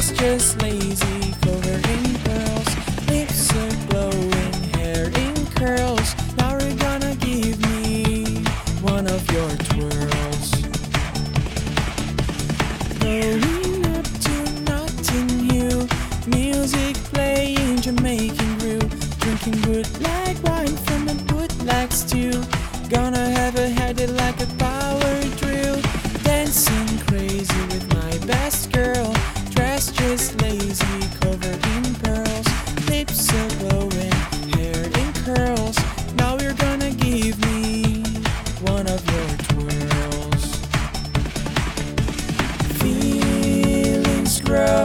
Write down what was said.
dress just lazy, covered in pearls, lips are glowing, hair in curls. Now you're gonna give me one of your twirls. Going up to Notting Hill, music playing, Jamaican grill, drinking bootleg wine from a bootleg stew. Gonna have a headache like a power drill, dancing crazy with my best girl, dressed just lazy, covered in pearls, lips are glowing, hair in curls. Now you're gonna give me one of your twirls. Feelings grow